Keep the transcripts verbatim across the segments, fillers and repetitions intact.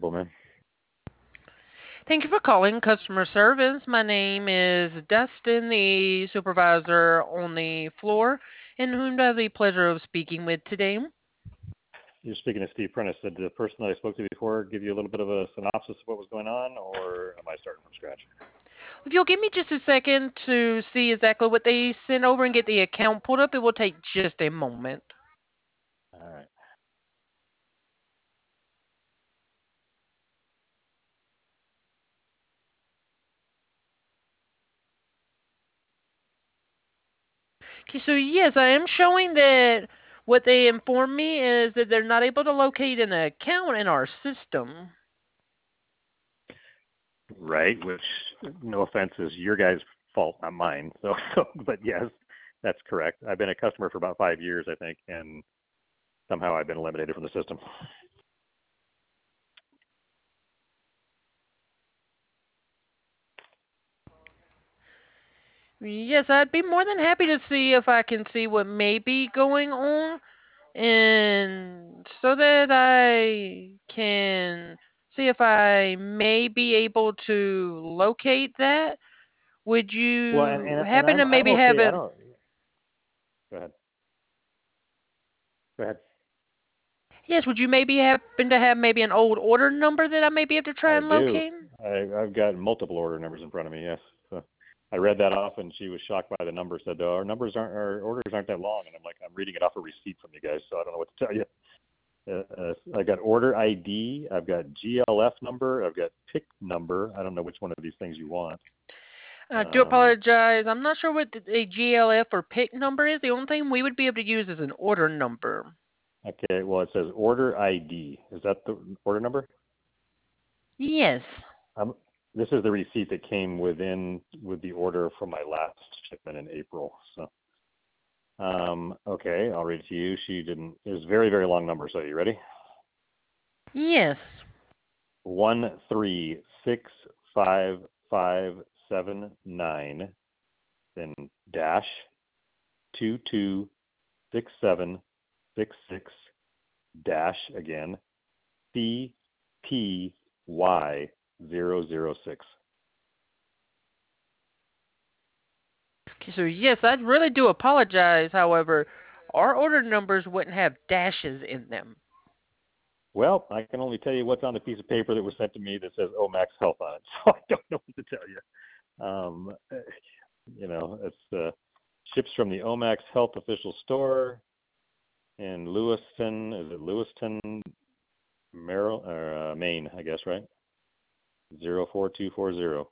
available, ma'am? Thank you for calling customer service. My name is Dustin, the supervisor on the floor, and whom do I have the pleasure of speaking with today? You're speaking to Steve Prentice. Did the person that I spoke to before give you a little bit of a synopsis of what was going on, or am I starting from scratch? If you'll give me just a second to see exactly what they sent over and get the account pulled up, it will take just a moment. All right. Okay, so yes, I am showing that what they informed me is that they're not able to locate an account in our system. Right, which, no offense, is your guys' fault, not mine. So, so, but yes, that's correct. I've been a customer for about five years, I think, and somehow I've been eliminated from the system. Yes, I'd be more than happy to see if I can see what may be going on, and so that I can see if I may be able to locate that. Would Well, and, you and, and happen I'm to I'm maybe have okay. I it? don't. Go ahead. Go ahead. Yes, would you maybe happen to have maybe an old order number that I may be able to try I and do. locate? I, I've got multiple order numbers in front of me. Yes. So I read that off, and she was shocked by the number. Said, "Oh, our numbers aren't, our orders aren't that long." And I'm like, I'm reading it off a receipt from you guys, so I don't know what to tell you. Uh, uh, I got order I D. I've got G L F number. I've got P I C number. I don't know which one of these things you want. I do Um, apologize. I'm not sure what the, a G L F or P I C number is. The only thing we would be able to use is an order number. okay. Well, it says order I D. Is that the order number? Yes. Um, this is the receipt that came within with the order for my last shipment in April. So. Um, okay, I'll read it to you. She didn't. It was a very, very long number. So, you ready? Yes. One three six five five seven nine, then dash two two six seven six six dash again C P Y zero zero six. Okay, so yes, I really do apologize. However, our order numbers wouldn't have dashes in them. Well, I can only tell you what's on the piece of paper that was sent to me that says Omax Health on it, so I don't know what to tell you. Um, you know, it's uh, ships from the Omax Health official store in Lewiston. Is it Lewiston, Maryland, or uh, Maine? I guess, right? Zero four two four zero.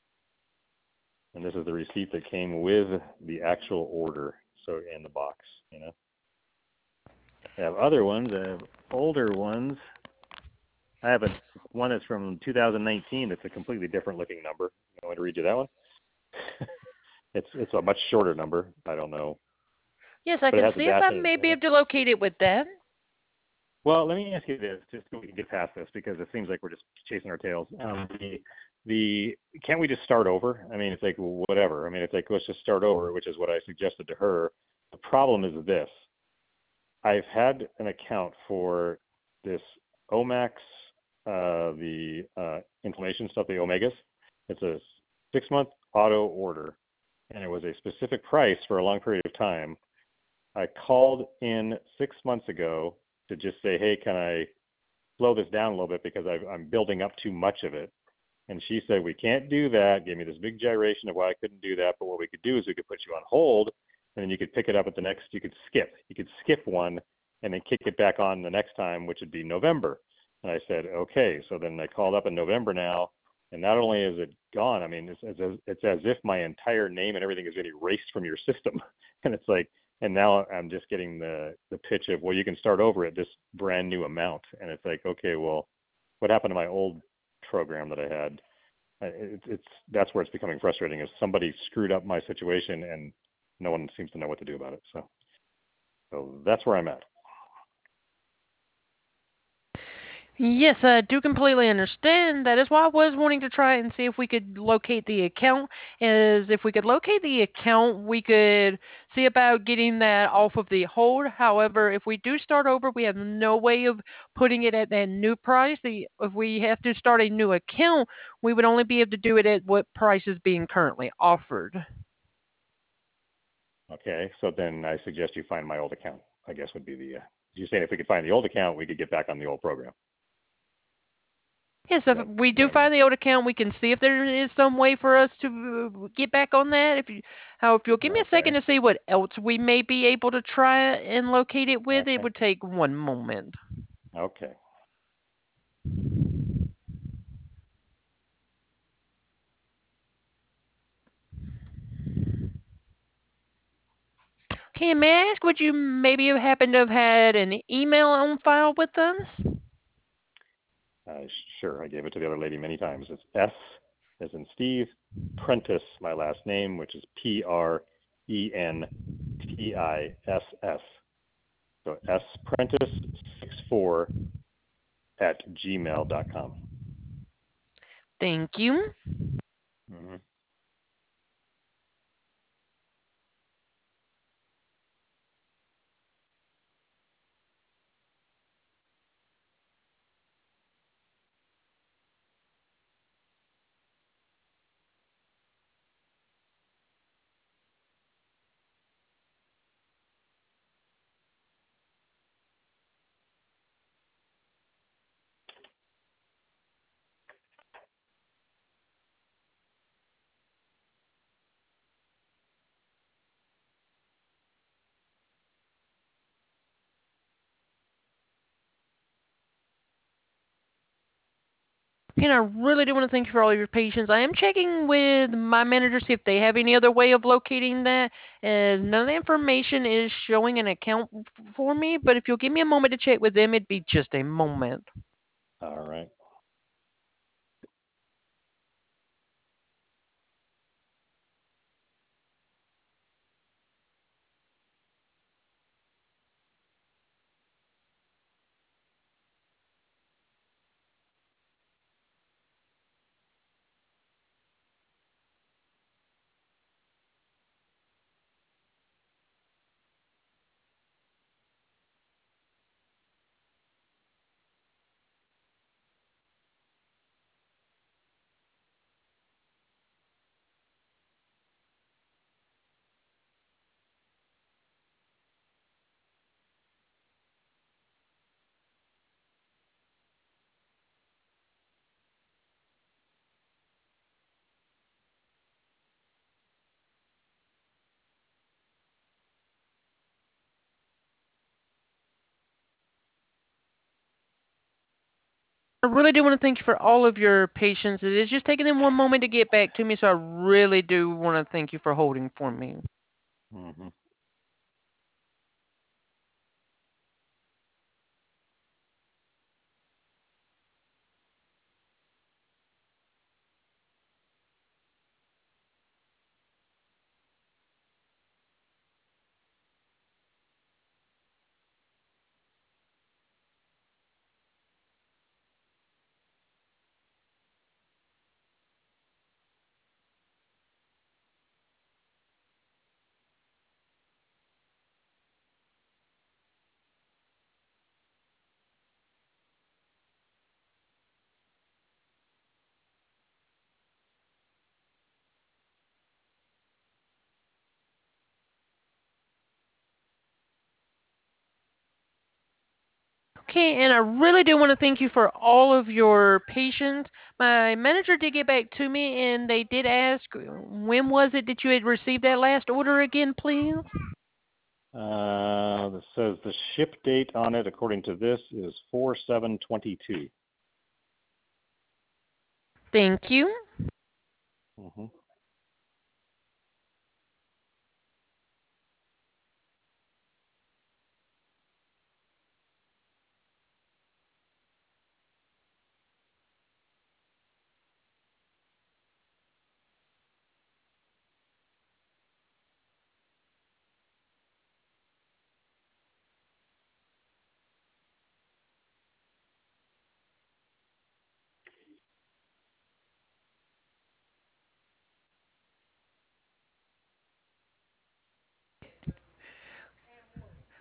And this is the receipt that came with the actual order, so in the box. You know, I have other ones. I have older ones. I have a one that's from two thousand nineteen. That's a completely different looking number. You want me to read you that one? it's it's a much shorter number. I don't know, Yes, I but it can has a see if dash I in may be it. able to locate it with that. Well, let me ask you this, just so we can get past this, because it seems like we're just chasing our tails. Um, the, the can't we just start over? I mean, it's like whatever. I mean, it's like let's just start over, which is what I suggested to her. The problem is this: I've had an account for this Omax, uh, the uh, inflammation stuff, the Omegas. It's a six-month auto order, and it was a specific price for a long period of time. I called in six months ago to just say, hey, can I slow this down a little bit because I've, I'm building up too much of it. And she said, we can't do that. Gave me this big gyration of why I couldn't do that. But what we could do is we could put you on hold, and then you could pick it up at the next, you could skip. You could skip one and then kick it back on the next time, which would be November. And I said, okay. So then I called up in November now, and not only is it gone, I mean, it's, it's, as, it's as if my entire name and everything has been erased from your system. And it's like, and now I'm just getting the, the pitch of, well, you can start over at this brand new amount. And it's like, okay, well, what happened to my old program that I had? It, it's that's where it's becoming frustrating. Is somebody screwed up my situation and no one seems to know what to do about it. So, so that's where I'm at. Yes, I do completely understand. That is why I was wanting to try and see if we could locate the account. Is if we could locate the account, we could see about getting that off of the hold. However, if we do start over, we have no way of putting it at that new price. The if we have to start a new account, we would only be able to do it at what price is being currently offered. Okay, so then I suggest you find my old account. I guess would be the. Uh, you're saying if we could find the old account, we could get back on the old program. Yes, Is if that we what do I'm hearing? find the old account, we can see if there is some way for us to uh, get back on that. If you, how, if you'll give me a second Okay. to see what else we may be able to try and locate it with, it Okay. would take one moment. Okay. Okay, may I ask, would you maybe have happened to have had an email on file with us? Uh, sure, I gave it to the other lady many times. It's S as in Steve, Prentice, my last name, which is P R E N T I S S. So S Prentice six four at gmail dot com. Thank you. Mm-hmm. And I really do want to thank you for all of your patience. I am checking with my manager see if they have any other way of locating that, as none of the information is showing an account for me. But if you'll give me a moment to check with them, it'd be just a moment. All right. I really do want to thank you for all of your patience. It is just taking them one moment to get back to me, so I really do want to thank you for holding for me. Mm-hmm. Okay, and I really do want to thank you for all of your patience. My manager did get back to me, and they did ask, when was it that you had received that last order again, please? Uh, this says the ship date on it, according to this, is four seven twenty-two. Thank you. Mm-hmm.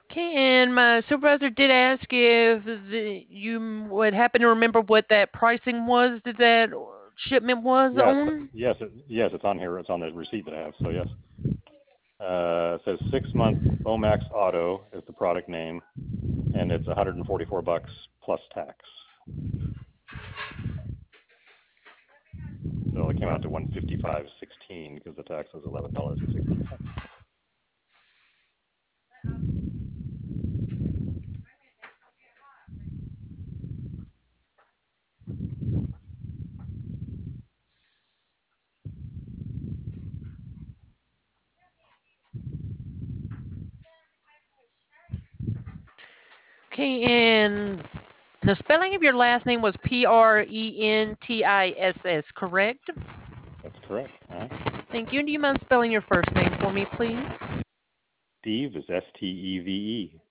Okay, and my supervisor did ask if the, you would happen to remember what that pricing was that that shipment was Yes, on? yes, it, yes. It's on here. It's on the receipt that I have. So yes. Uh, it says six month Omax Auto is the product name, and it's one hundred forty-four bucks plus tax. So it came out to one hundred fifty-five dollars and sixteen cents because the tax was eleven dollars and sixteen cents. Okay, and the spelling of your last name was P R E N T I S S, correct? That's correct. Uh-huh. Thank you. And do you mind spelling your first name for me, please? Steve is S T E V E.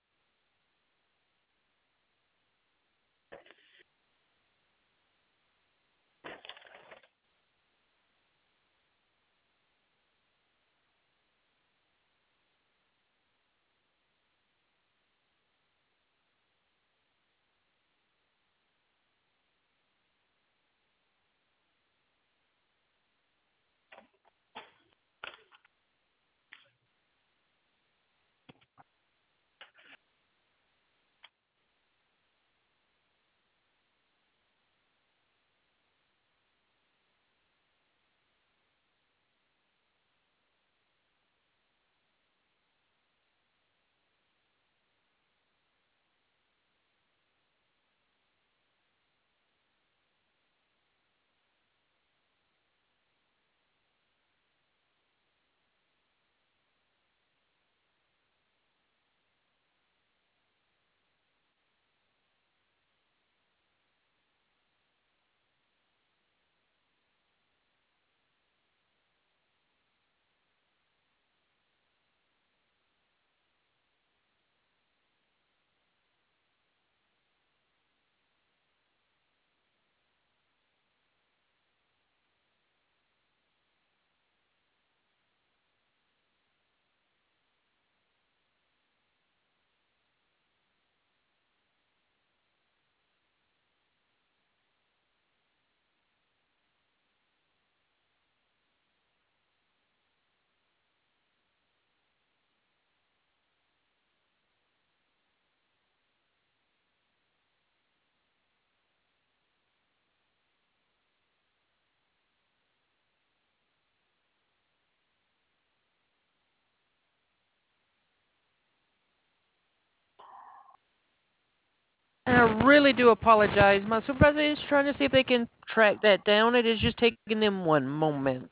And I really do apologize. My supervisor is trying to see if they can track that down. It is just taking them one moment.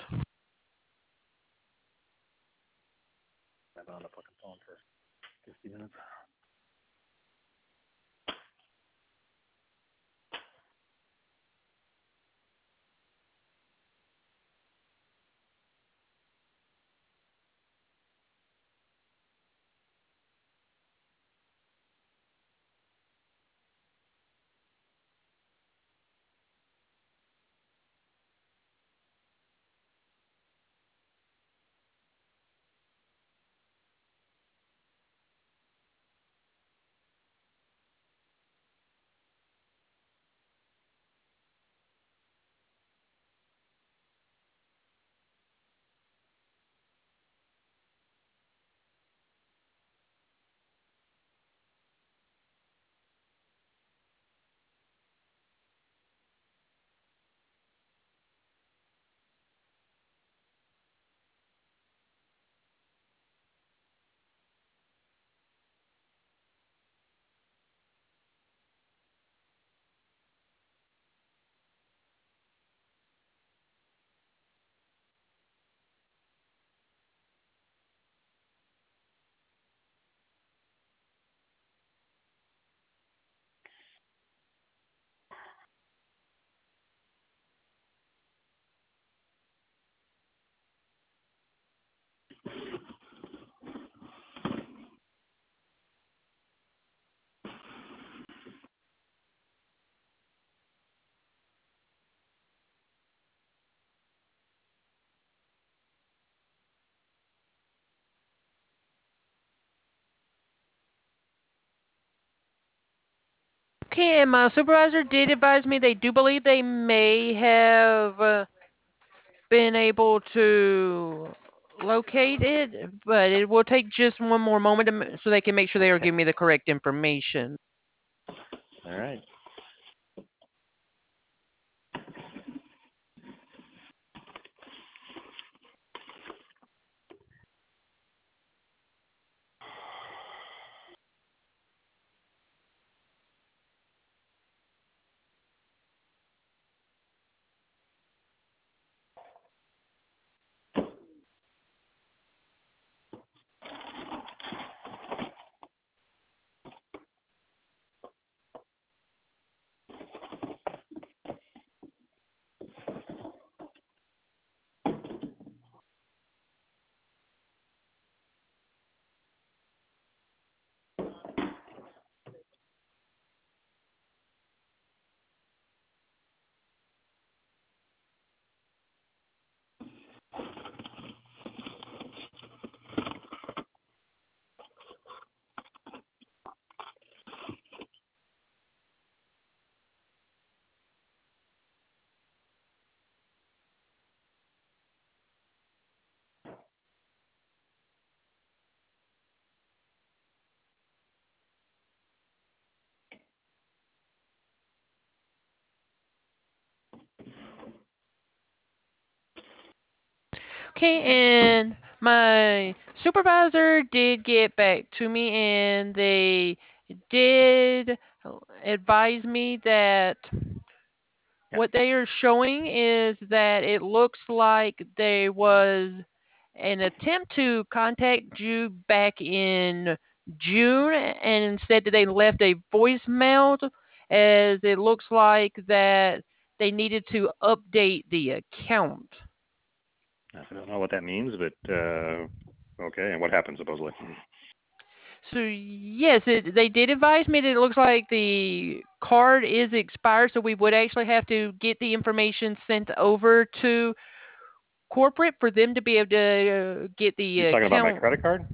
I've been on the fucking phone for fifty minutes. Okay, and my supervisor did advise me they do believe they may have uh, been able to locate it, but it will take just one more moment to, m- so they can make sure they are Okay. giving me the correct information. All right. Okay, and my supervisor did get back to me and they did advise me that Yeah. what they are showing is that it looks like there was an attempt to contact you back in June, and instead they left a voicemail, as it looks like that they needed to update the account. I don't know what that means, but uh, okay. And what happened supposedly? So yes, it, they did advise me that it looks like the card is expired, so we would actually have to get the information sent over to corporate for them to be able to uh, get You the talking about my account. credit card?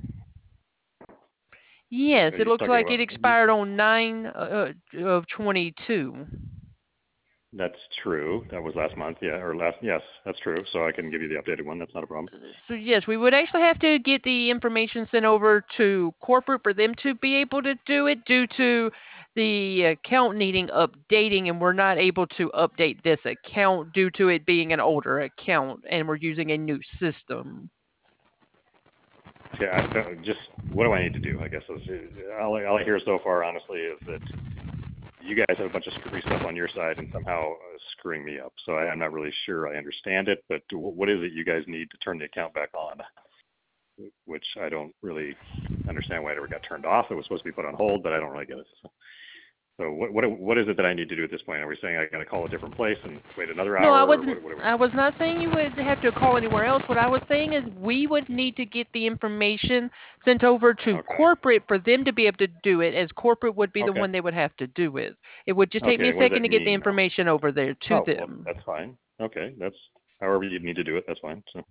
Yes, Are it you looks talking like it about? You, expired on nine uh, of twenty-two. that's true. That was last month. Yeah, or last. Yes, that's true. So I can give you the updated one. That's not a problem. So yes, we would actually have to get the information sent over to corporate for them to be able to do it due to the account needing updating, and we're not able to update this account due to it being an older account and we're using a new system. Yeah. I, don't- just what do I need to do? I guess is, all, I, all I hear so far, honestly, is that you guys have a bunch of screwy stuff on your side and somehow uh, screwing me up. So I, I'm not really sure I understand it. But what is it you guys need to turn the account back on? Which I don't really understand why it ever got turned off. It was supposed to be put on hold, but I don't really get it. So, so what what what is it that I need to do at this point? Are we saying I got to call a different place and wait another No, I hour, or wasn't. what? What are we? I was not saying you would have to call anywhere else. What I was saying is we would need to get the information sent over to Okay. corporate for them to be able to do it, as corporate would be the Okay. one they would have to do it. It would just take me Okay. a What does second that to get the mean, though? information over there to Oh, well, them. that's fine. Okay, that's however you need to do it. That's fine. So,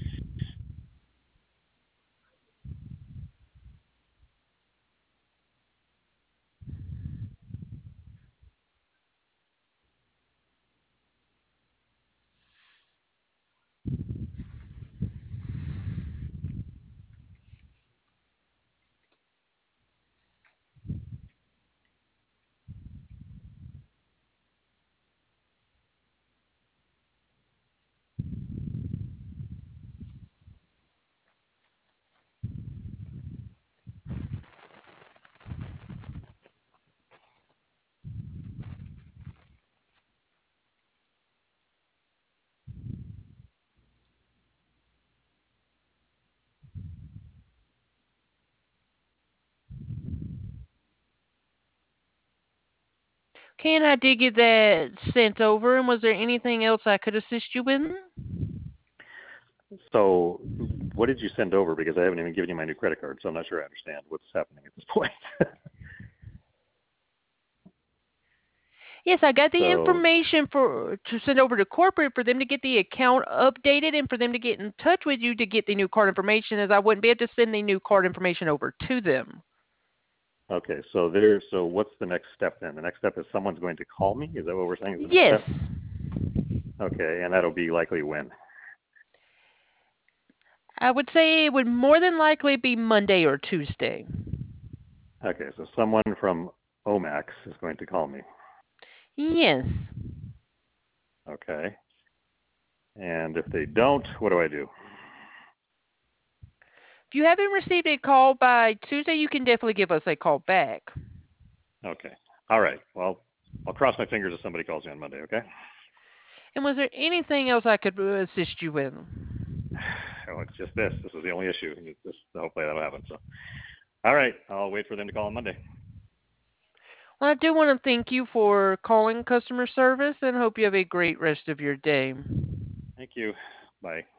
Okay, and I did get that sent over. And was there anything else I could assist you with? so what did you send over? Because I haven't even given you my new credit card, so I'm not sure I understand what's happening at this point. Yes, I got the So, information for to send over to corporate for them to get the account updated and for them to get in touch with you to get the new card information, as I wouldn't be able to send the new card information over to them. Okay, so there. So what's the next step then? The next step is someone's going to call me. Is that what we're saying is the next Yes. step? Okay, and that'll be likely when? I would say it would more than likely be Monday or Tuesday. Okay, so someone from Omax is going to call me. Yes. Okay. And if they don't, what do I do? If you haven't received a call by Tuesday, you can definitely give us a call back. Okay. All right. Well, I'll cross my fingers if somebody calls me on Monday, okay? And was there anything else I could uh, assist you with? Oh, it's just this. This is the only issue. It's just hopefully that'll happen. So, all right. I'll wait for them to call on Monday. Well, I do want to thank you for calling customer service and hope you have a great rest of your day. Thank you. Bye.